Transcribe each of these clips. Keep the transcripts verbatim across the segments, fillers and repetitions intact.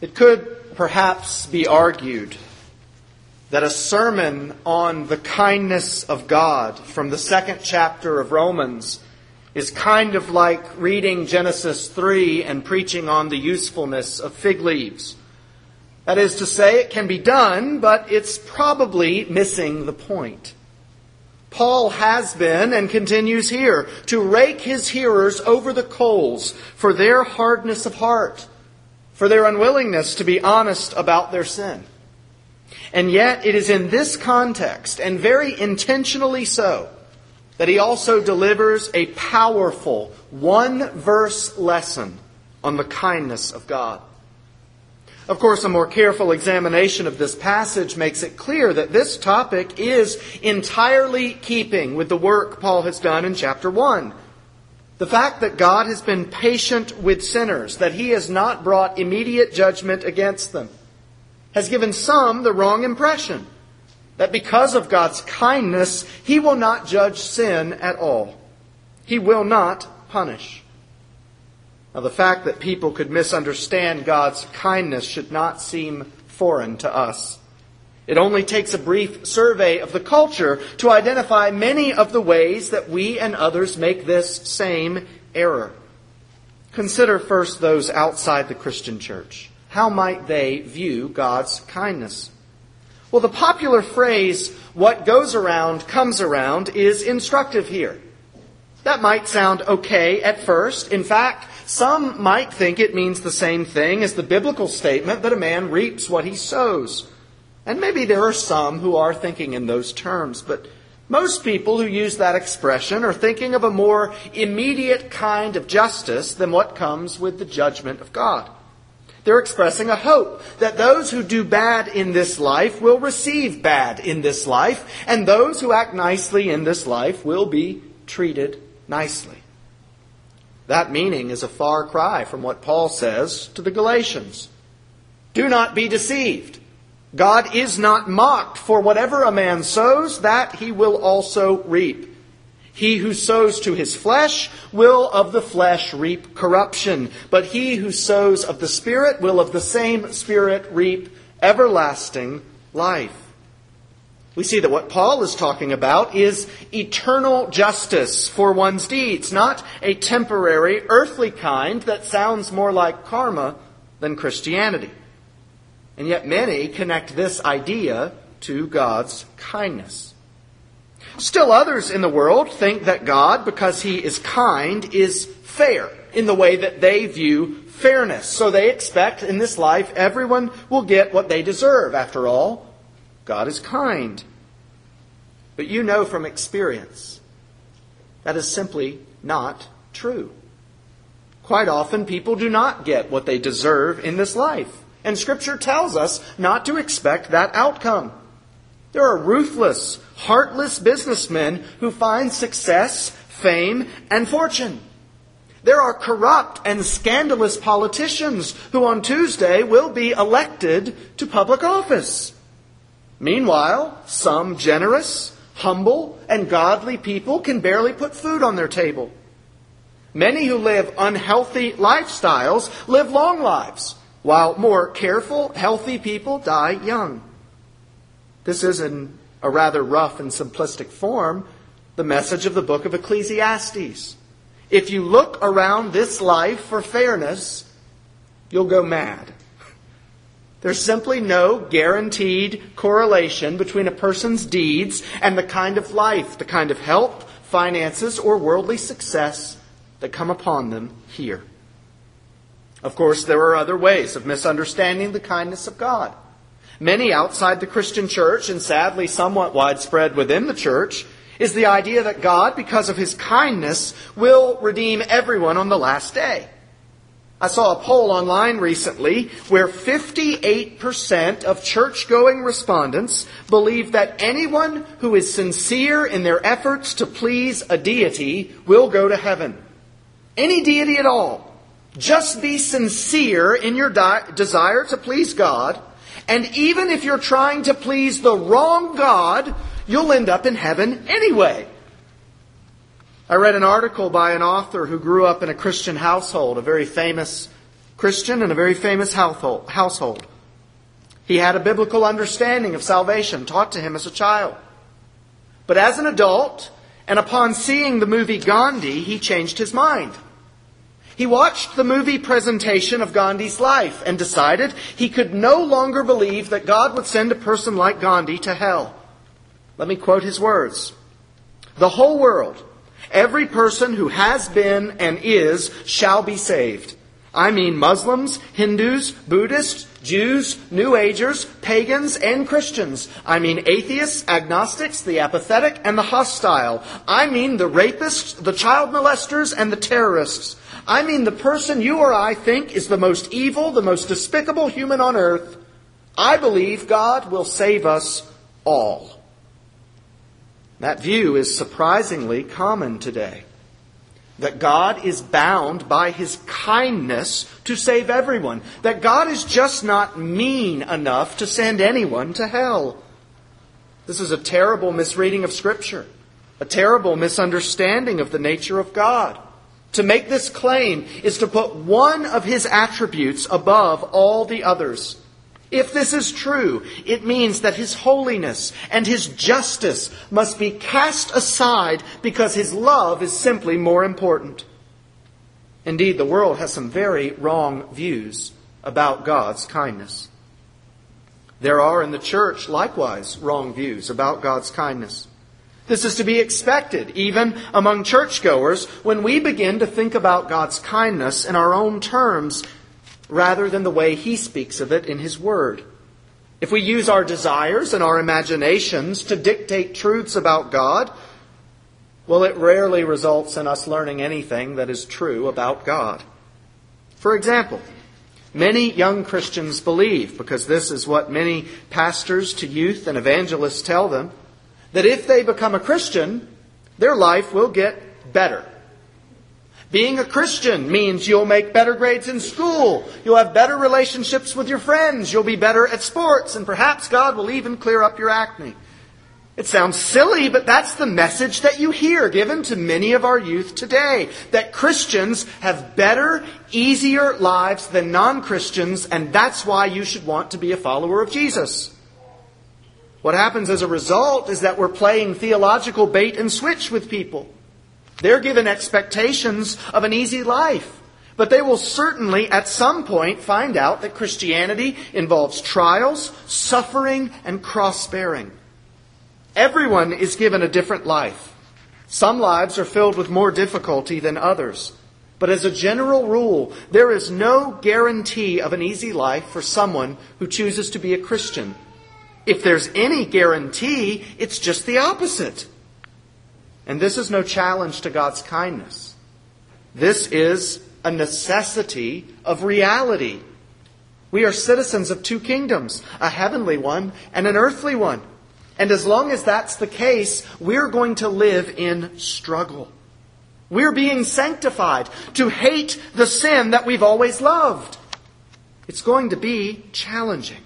It could perhaps be argued that a sermon on the kindness of God from the second chapter of Romans is kind of like reading Genesis three and preaching on the usefulness of fig leaves. That is to say, it can be done, but it's probably missing the point. Paul has been and continues here to rake his hearers over the coals for their hardness of heart, for their unwillingness to be honest about their sin. And yet it is in this context, and very intentionally so, that he also delivers a powerful one-verse lesson on the kindness of God. Of course, a more careful examination of this passage makes it clear that this topic is entirely keeping with the work Paul has done in chapter one. The fact that God has been patient with sinners, that he has not brought immediate judgment against them, has given some the wrong impression that because of God's kindness, he will not judge sin at all. He will not punish. Now, the fact that people could misunderstand God's kindness should not seem foreign to us. It only takes a brief survey of the culture to identify many of the ways that we and others make this same error. Consider first those outside the Christian church. How might they view God's kindness? Well, the popular phrase, "what goes around comes around," is instructive here. That might sound okay at first. In fact, some might think it means the same thing as the biblical statement that a man reaps what he sows. And maybe there are some who are thinking in those terms, but most people who use that expression are thinking of a more immediate kind of justice than what comes with the judgment of God. They're expressing a hope that those who do bad in this life will receive bad in this life, and those who act nicely in this life will be treated nicely. That meaning is a far cry from what Paul says to the Galatians. Do not be deceived. God is not mocked, for whatever a man sows, that he will also reap. He who sows to his flesh will of the flesh reap corruption, but he who sows of the Spirit will of the same Spirit reap everlasting life. We see that what Paul is talking about is eternal justice for one's deeds, not a temporary earthly kind that sounds more like karma than Christianity. And yet many connect this idea to God's kindness. Still others in the world think that God, because he is kind, is fair in the way that they view fairness. So they expect in this life everyone will get what they deserve. After all, God is kind. But you know from experience, that is simply not true. Quite often people do not get what they deserve in this life. And Scripture tells us not to expect that outcome. There are ruthless, heartless businessmen who find success, fame, and fortune. There are corrupt and scandalous politicians who on Tuesday will be elected to public office. Meanwhile, some generous, humble, and godly people can barely put food on their table. Many who live unhealthy lifestyles live long lives, while more careful, healthy people die young. This is, in a rather rough and simplistic form, the message of the book of Ecclesiastes. If you look around this life for fairness, you'll go mad. There's simply no guaranteed correlation between a person's deeds and the kind of life, the kind of health, finances, or worldly success that come upon them here. Of course, there are other ways of misunderstanding the kindness of God. Many outside the Christian church, and sadly somewhat widespread within the church, is the idea that God, because of his kindness, will redeem everyone on the last day. I saw a poll online recently where fifty-eight percent of church-going respondents believe that anyone who is sincere in their efforts to please a deity will go to heaven. Any deity at all. Just be sincere in your di- desire to please God. And even if you're trying to please the wrong God, you'll end up in heaven anyway. I read an article by an author who grew up in a Christian household, a very famous Christian in a very famous household. He had a biblical understanding of salvation taught to him as a child. But as an adult, and upon seeing the movie Gandhi, he changed his mind. He watched the movie presentation of Gandhi's life and decided he could no longer believe that God would send a person like Gandhi to hell. Let me quote his words. "The whole world, every person who has been and is, shall be saved. I mean Muslims, Hindus, Buddhists, Jews, New Agers, pagans, and Christians. I mean atheists, agnostics, the apathetic, and the hostile. I mean the rapists, the child molesters, and the terrorists. I mean the person you or I think is the most evil, the most despicable human on earth. I believe God will save us all." That view is surprisingly common today. That God is bound by His kindness to save everyone. That God is just not mean enough to send anyone to hell. This is a terrible misreading of Scripture. A terrible misunderstanding of the nature of God. To make this claim is to put one of His attributes above all the others. If this is true, it means that His holiness and His justice must be cast aside because His love is simply more important. Indeed, the world has some very wrong views about God's kindness. There are in the church, likewise, wrong views about God's kindness. This is to be expected, even among churchgoers, when we begin to think about God's kindness in our own terms, rather than the way He speaks of it in His Word. If we use our desires and our imaginations to dictate truths about God, well, it rarely results in us learning anything that is true about God. For example, many young Christians believe, because this is what many pastors to youth and evangelists tell them, that if they become a Christian, their life will get better. Being a Christian means you'll make better grades in school, you'll have better relationships with your friends, you'll be better at sports, and perhaps God will even clear up your acne. It sounds silly, but that's the message that you hear given to many of our youth today. That Christians have better, easier lives than non-Christians, and that's why you should want to be a follower of Jesus. What happens as a result is that we're playing theological bait and switch with people. They're given expectations of an easy life, but they will certainly at some point find out that Christianity involves trials, suffering, and cross-bearing. Everyone is given a different life. Some lives are filled with more difficulty than others. But as a general rule, there is no guarantee of an easy life for someone who chooses to be a Christian. If there's any guarantee, it's just the opposite. And this is no challenge to God's kindness. This is a necessity of reality. We are citizens of two kingdoms, a heavenly one and an earthly one. And as long as that's the case, we're going to live in struggle. We're being sanctified to hate the sin that we've always loved. It's going to be challenging.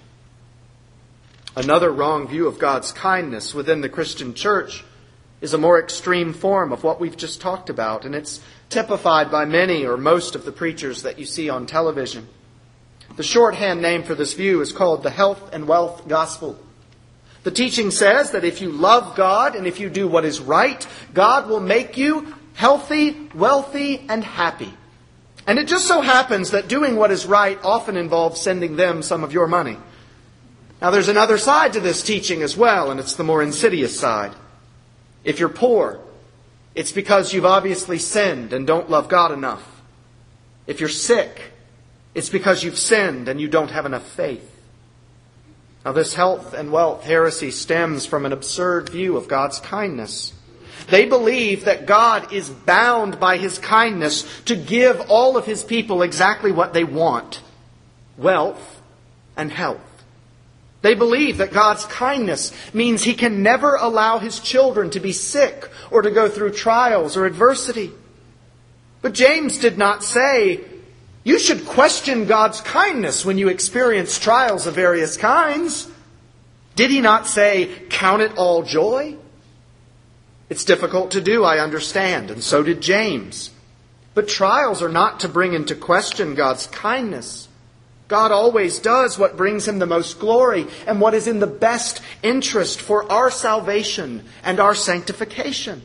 Another wrong view of God's kindness within the Christian church is a more extreme form of what we've just talked about, and it's typified by many or most of the preachers that you see on television. The shorthand name for this view is called the health and wealth gospel. The teaching says that if you love God and if you do what is right, God will make you healthy, wealthy, and happy. And it just so happens that doing what is right often involves sending them some of your money. Now there's another side to this teaching as well, and it's the more insidious side. If you're poor, it's because you've obviously sinned and don't love God enough. If you're sick, it's because you've sinned and you don't have enough faith. Now this health and wealth heresy stems from an absurd view of God's kindness. They believe that God is bound by His kindness to give all of His people exactly what they want: wealth and health. They believe that God's kindness means He can never allow His children to be sick or to go through trials or adversity. But James did not say, you should question God's kindness when you experience trials of various kinds. Did he not say, count it all joy? It's difficult to do, I understand, and so did James. But trials are not to bring into question God's kindness. God always does what brings Him the most glory and what is in the best interest for our salvation and our sanctification.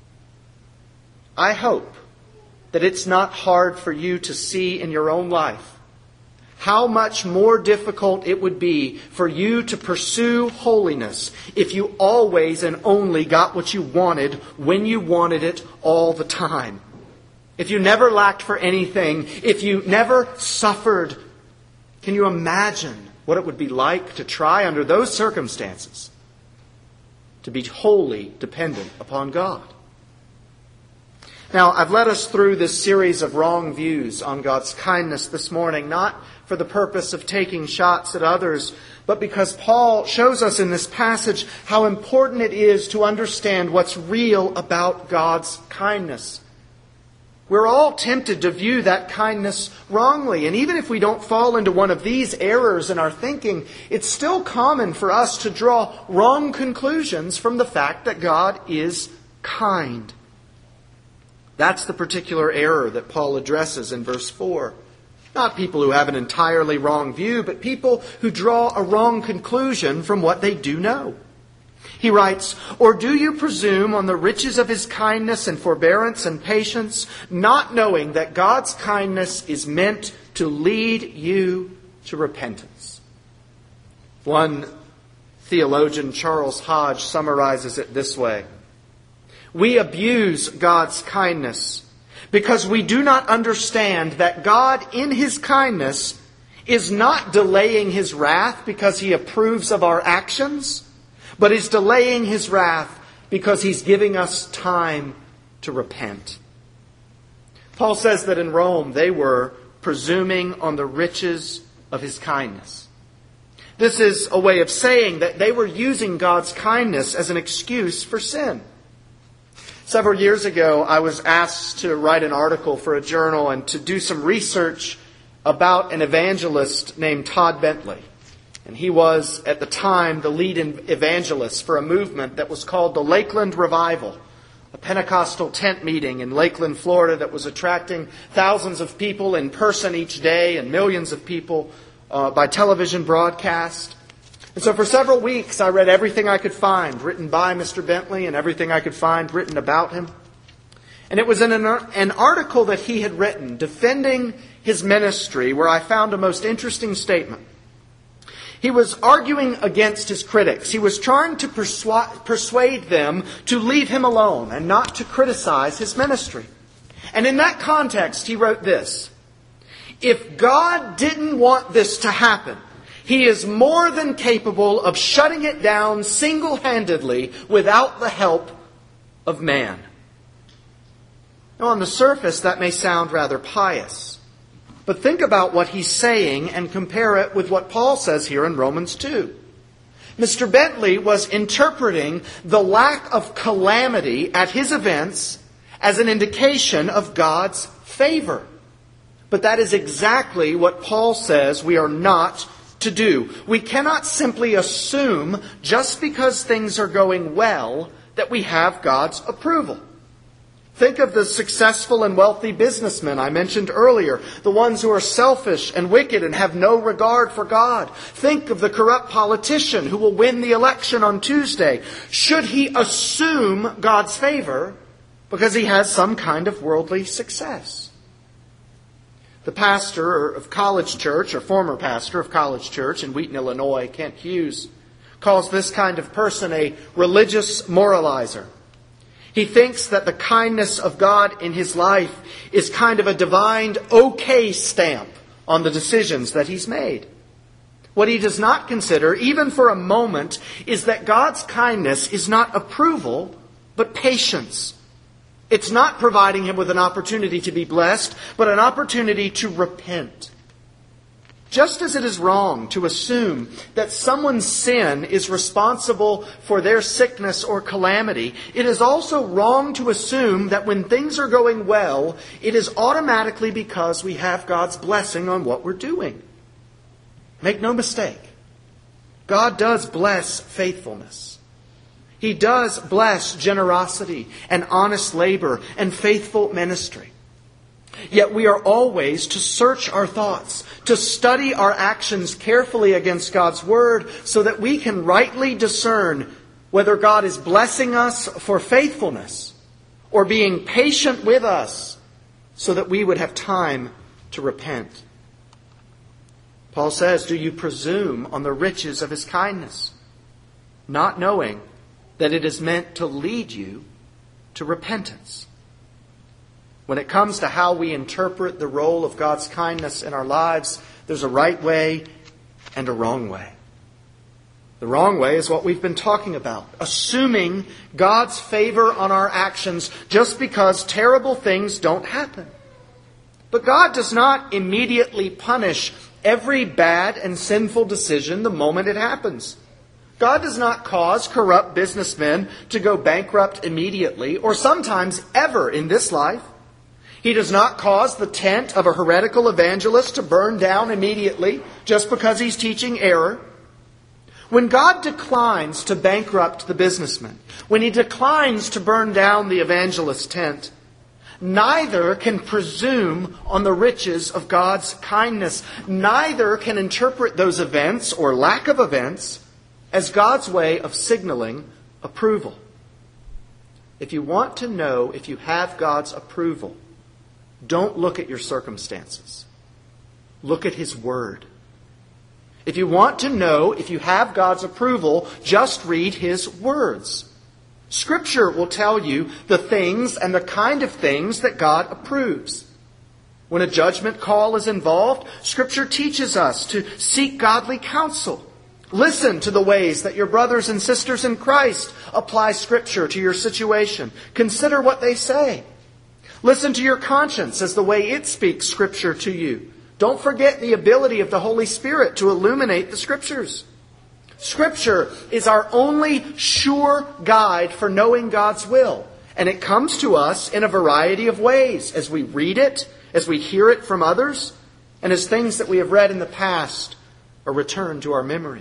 I hope that it's not hard for you to see in your own life how much more difficult it would be for you to pursue holiness if you always and only got what you wanted when you wanted it all the time. If you never lacked for anything, if you never suffered, can you imagine what it would be like to try under those circumstances to be wholly dependent upon God? Now, I've led us through this series of wrong views on God's kindness this morning, not for the purpose of taking shots at others, but because Paul shows us in this passage how important it is to understand what's real about God's kindness. We're all tempted to view that kindness wrongly, and even if we don't fall into one of these errors in our thinking, it's still common for us to draw wrong conclusions from the fact that God is kind. That's the particular error that Paul addresses in verse four. Not people who have an entirely wrong view, but people who draw a wrong conclusion from what they do know. He writes, "Or do you presume on the riches of His kindness and forbearance and patience, not knowing that God's kindness is meant to lead you to repentance?" One theologian, Charles Hodge, summarizes it this way: "We abuse God's kindness because we do not understand that God in His kindness is not delaying His wrath because He approves of our actions, but is delaying His wrath because He's giving us time to repent." Paul says that in Rome they were presuming on the riches of His kindness. This is a way of saying that they were using God's kindness as an excuse for sin. Several years ago, I was asked to write an article for a journal and to do some research about an evangelist named Todd Bentley. And he was, at the time, the lead evangelist for a movement that was called the Lakeland Revival, a Pentecostal tent meeting in Lakeland, Florida, that was attracting thousands of people in person each day and millions of people uh, by television broadcast. And so for several weeks, I read everything I could find written by Mister Bentley and everything I could find written about him. And it was in an, an article that he had written defending his ministry where I found a most interesting statement. He was arguing against his critics. He was trying to persu- persuade them to leave him alone and not to criticize his ministry. And in that context, he wrote this: "If God didn't want this to happen, He is more than capable of shutting it down single-handedly without the help of man." Now, on the surface, that may sound rather pious. But think about what he's saying and compare it with what Paul says here in Romans two. Mister Bentley was interpreting the lack of calamity at his events as an indication of God's favor. But that is exactly what Paul says we are not to do. We cannot simply assume just because things are going well that we have God's approval. Think of the successful and wealthy businessmen I mentioned earlier, the ones who are selfish and wicked and have no regard for God. Think of the corrupt politician who will win the election on Tuesday. Should he assume God's favor because he has some kind of worldly success? The pastor of College Church, or former pastor of College Church in Wheaton, Illinois, Kent Hughes, calls this kind of person a religious moralizer. He thinks that the kindness of God in his life is kind of a divine okay stamp on the decisions that he's made. What he does not consider, even for a moment, is that God's kindness is not approval, but patience. It's not providing him with an opportunity to be blessed, but an opportunity to repent. Just as it is wrong to assume that someone's sin is responsible for their sickness or calamity, it is also wrong to assume that when things are going well, it is automatically because we have God's blessing on what we're doing. Make no mistake, God does bless faithfulness. He does bless generosity and honest labor and faithful ministry. Yet we are always to search our thoughts, to study our actions carefully against God's Word so that we can rightly discern whether God is blessing us for faithfulness or being patient with us so that we would have time to repent. Paul says, do you presume on the riches of His kindness, not knowing that it is meant to lead you to repentance? When it comes to how we interpret the role of God's kindness in our lives, there's a right way and a wrong way. The wrong way is what we've been talking about, assuming God's favor on our actions just because terrible things don't happen. But God does not immediately punish every bad and sinful decision the moment it happens. God does not cause corrupt businessmen to go bankrupt immediately or sometimes ever in this life. He does not cause the tent of a heretical evangelist to burn down immediately just because he's teaching error. When God declines to bankrupt the businessman, when He declines to burn down the evangelist's tent, neither can presume on the riches of God's kindness. Neither can interpret those events or lack of events as God's way of signaling approval. If you want to know if you have God's approval, don't look at your circumstances. Look at His Word. If you want to know if you have God's approval, just read His words. Scripture will tell you the things and the kind of things that God approves. When a judgment call is involved, Scripture teaches us to seek godly counsel. Listen to the ways that your brothers and sisters in Christ apply Scripture to your situation. Consider what they say. Listen to your conscience as the way it speaks Scripture to you. Don't forget the ability of the Holy Spirit to illuminate the Scriptures. Scripture is our only sure guide for knowing God's will. And it comes to us in a variety of ways as we read it, as we hear it from others, and as things that we have read in the past are returned to our memory.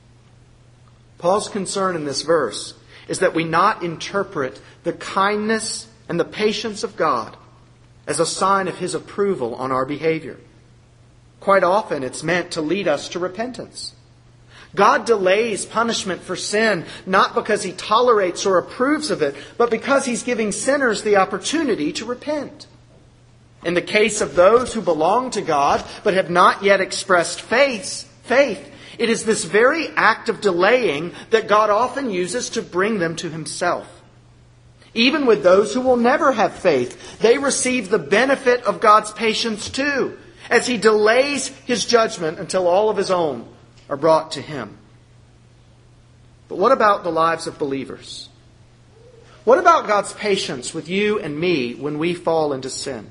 Paul's concern in this verse is that we not interpret the kindness and the patience of God as a sign of His approval on our behavior. Quite often it's meant to lead us to repentance. God delays punishment for sin not because He tolerates or approves of it, but because He's giving sinners the opportunity to repent. In the case of those who belong to God but have not yet expressed faith, faith, it is this very act of delaying that God often uses to bring them to Himself. Even with those who will never have faith, they receive the benefit of God's patience too, as He delays His judgment until all of His own are brought to Him. But what about the lives of believers? What about God's patience with you and me when we fall into sin?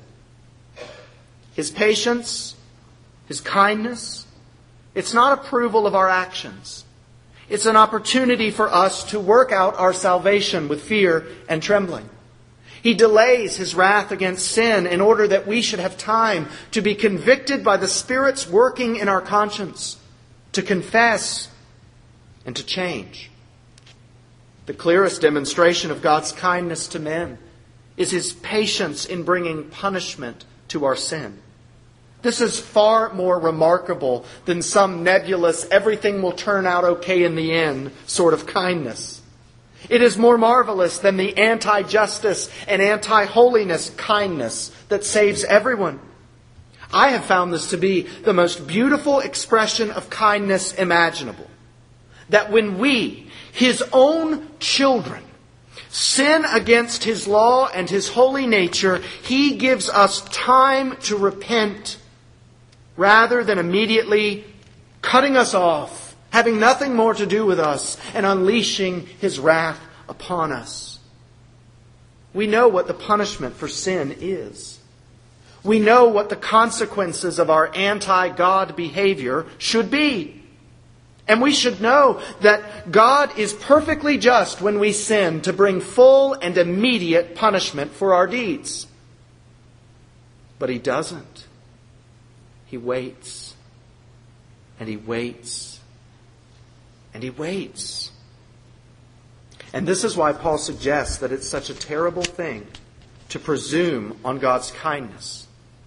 His patience, His kindness, it's not approval of our actions. It's an opportunity for us to work out our salvation with fear and trembling. He delays His wrath against sin in order that we should have time to be convicted by the Spirit's working in our conscience, to confess and to change. The clearest demonstration of God's kindness to men is His patience in bringing punishment to our sin. This is far more remarkable than some nebulous, everything will turn out okay in the end sort of kindness. It is more marvelous than the anti-justice and anti-holiness kindness that saves everyone. I have found this to be the most beautiful expression of kindness imaginable. That when we, His own children, sin against His law and His holy nature, He gives us time to repent rather than immediately cutting us off, having nothing more to do with us, and unleashing His wrath upon us. We know what the punishment for sin is. We know what the consequences of our anti-God behavior should be. And we should know that God is perfectly just when we sin to bring full and immediate punishment for our deeds. But He doesn't. He waits, and He waits, and He waits. And this is why Paul suggests that it's such a terrible thing to presume on God's kindness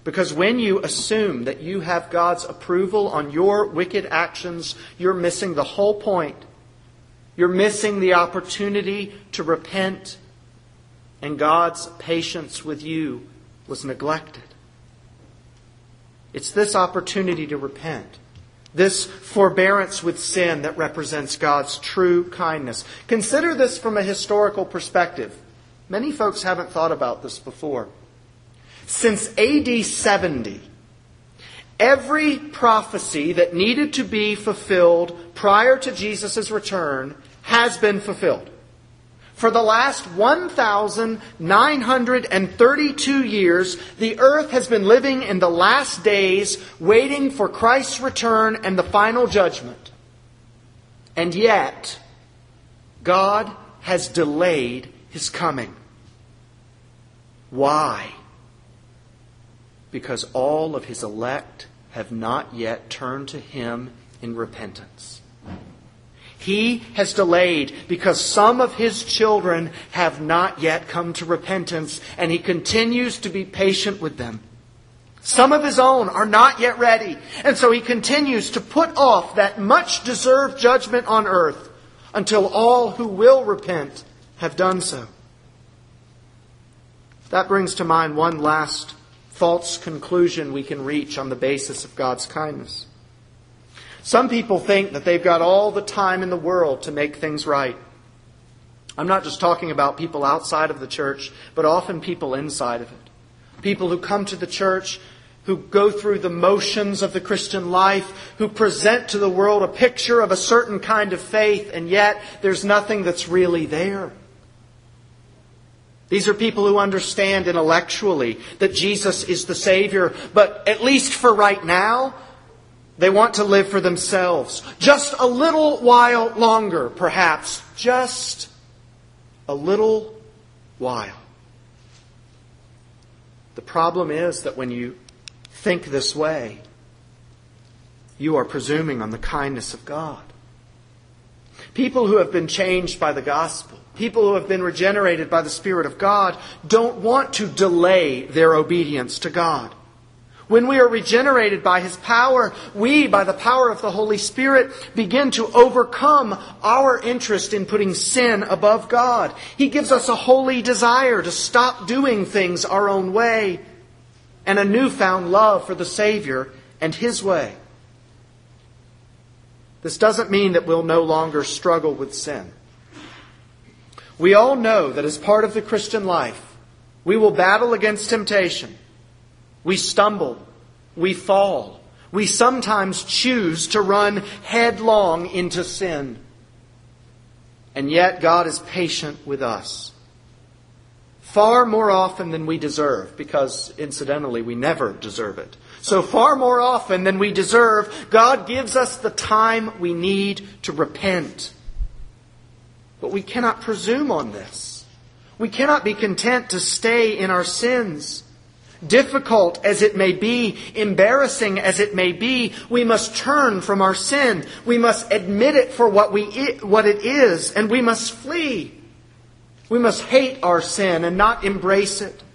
Because when you assume that you have God's approval on your wicked actions, you're missing the whole point. You're missing the opportunity to repent, and God's patience with you was neglected. It's this opportunity to repent, this forbearance with sin that represents God's true kindness. Consider this from a historical perspective. Many folks haven't thought about this before. Since A D seventy, every prophecy that needed to be fulfilled prior to Jesus' return has been fulfilled. For the last one thousand nine hundred thirty-two years, the earth has been living in the last days, waiting for Christ's return and the final judgment. And yet, God has delayed His coming. Why? Because all of His elect have not yet turned to Him in repentance. He has delayed because some of His children have not yet come to repentance, and He continues to be patient with them. Some of His own are not yet ready, and so He continues to put off that much deserved judgment on earth until all who will repent have done so. That brings to mind one last false conclusion we can reach on the basis of God's kindness. Some people think that they've got all the time in the world to make things right. I'm not just talking about people outside of the church, but often people inside of it. People who come to the church, who go through the motions of the Christian life, who present to the world a picture of a certain kind of faith, and yet there's nothing that's really there. These are people who understand intellectually that Jesus is the Savior, but at least for right now, they want to live for themselves. Just a little while longer, perhaps. Just a little while. The problem is that when you think this way, you are presuming on the kindness of God. People who have been changed by the gospel, people who have been regenerated by the Spirit of God, don't want to delay their obedience to God. When we are regenerated by His power, we, by the power of the Holy Spirit, begin to overcome our interest in putting sin above God. He gives us a holy desire to stop doing things our own way, and a newfound love for the Savior and His way. This doesn't mean that we'll no longer struggle with sin. We all know that as part of the Christian life, we will battle against temptation. We stumble. We fall. We sometimes choose to run headlong into sin. And yet God is patient with us. Far more often than we deserve, because incidentally we never deserve it. So far more often than we deserve, God gives us the time we need to repent. But we cannot presume on this. We cannot be content to stay in our sins. Difficult as it may be, embarrassing as it may be, we must turn from our sin. We must admit it for what we what it is, and we must flee. We must hate our sin and not embrace it.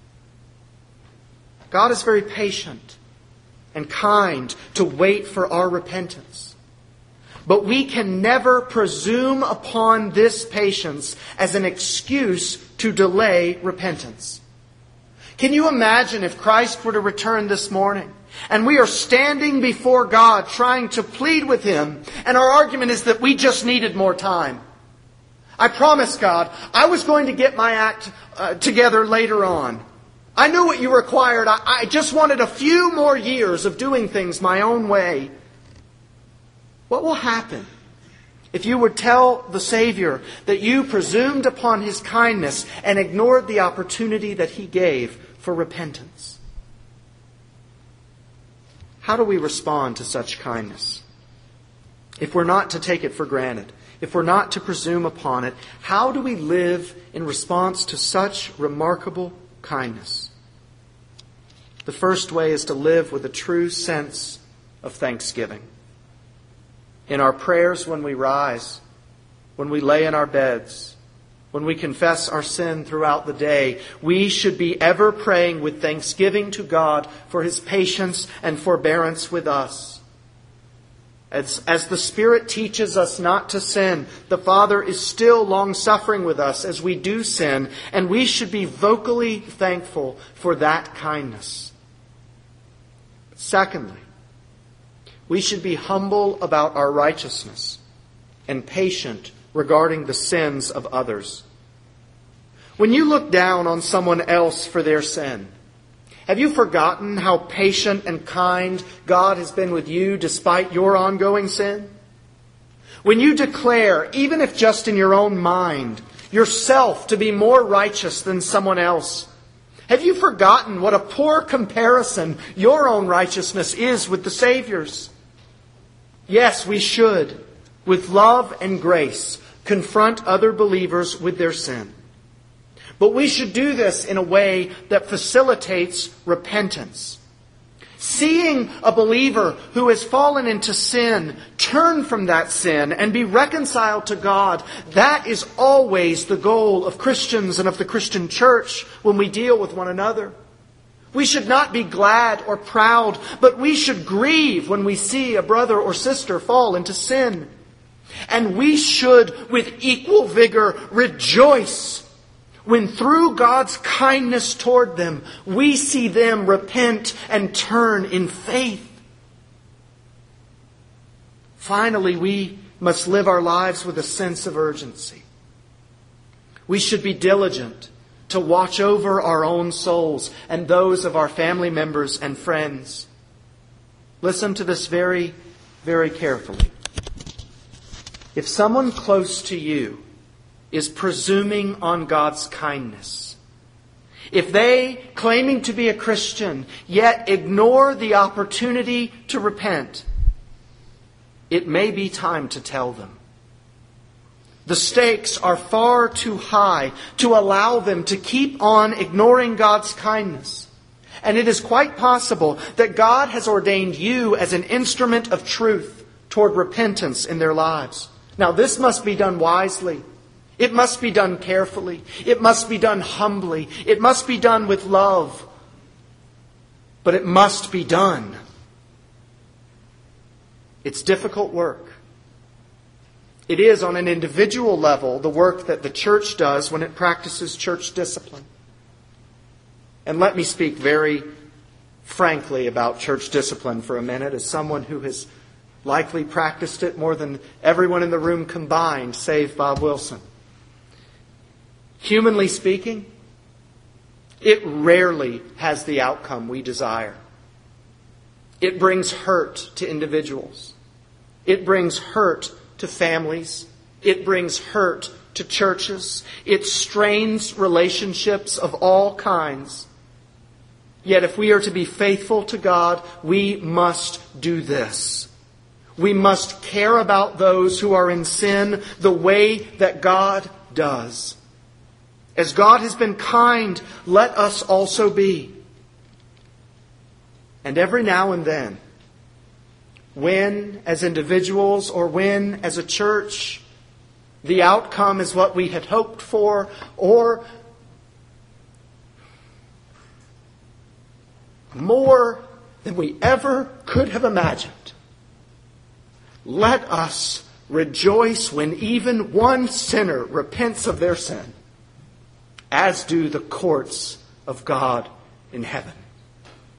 God is very patient and kind to wait for our repentance. But we can never presume upon this patience as an excuse to delay repentance. Can you imagine if Christ were to return this morning and we are standing before God trying to plead with Him, and our argument is that we just needed more time? I promised God I was going to get my act uh, together later on. I knew what you required. I, I just wanted a few more years of doing things my own way. What will happen if you would tell the Savior that you presumed upon His kindness and ignored the opportunity that He gave for repentance? How do we respond to such kindness? If we're not to take it for granted, if we're not to presume upon it, how do we live in response to such remarkable kindness? The first way is to live with a true sense of thanksgiving. In our prayers when we rise, when we lay in our beds, when we confess our sin throughout the day, we should be ever praying with thanksgiving to God for His patience and forbearance with us. As, as the Spirit teaches us not to sin, the Father is still long-suffering with us as we do sin, and we should be vocally thankful for that kindness. Secondly, we should be humble about our righteousness and patient regarding the sins of others. When you look down on someone else for their sin, have you forgotten how patient and kind God has been with you despite your ongoing sin? When you declare, even if just in your own mind, yourself to be more righteous than someone else, have you forgotten what a poor comparison your own righteousness is with the Savior's? Yes, we should, with love and grace, confront other believers with their sin. But we should do this in a way that facilitates repentance. Seeing a believer who has fallen into sin turn from that sin and be reconciled to God, that is always the goal of Christians and of the Christian church when we deal with one another. We should not be glad or proud, but we should grieve when we see a brother or sister fall into sin. And we should, with equal vigor, rejoice when through God's kindness toward them, we see them repent and turn in faith. Finally, we must live our lives with a sense of urgency. We should be diligent to watch over our own souls and those of our family members and friends. Listen to this very, very carefully. If someone close to you is presuming on God's kindness, if they, claiming to be a Christian, yet ignore the opportunity to repent, it may be time to tell them. The stakes are far too high to allow them to keep on ignoring God's kindness. And it is quite possible that God has ordained you as an instrument of truth toward repentance in their lives. Now, this must be done wisely. It must be done carefully. It must be done humbly. It must be done with love. But it must be done. It's difficult work. It is, on an individual level, the work that the church does when it practices church discipline. And let me speak very frankly about church discipline for a minute as someone who has likely practiced it more than everyone in the room combined, save Bob Wilson. Humanly speaking, it rarely has the outcome we desire. It brings hurt to individuals. It brings hurt to families. It brings hurt to churches. It strains relationships of all kinds. Yet if we are to be faithful to God, we must do this. We must care about those who are in sin the way that God does. As God has been kind, let us also be. And every now and then, when as individuals or when as a church, the outcome is what we had hoped for, or more than we ever could have imagined, let us rejoice when even one sinner repents of their sin, as do the courts of God in heaven.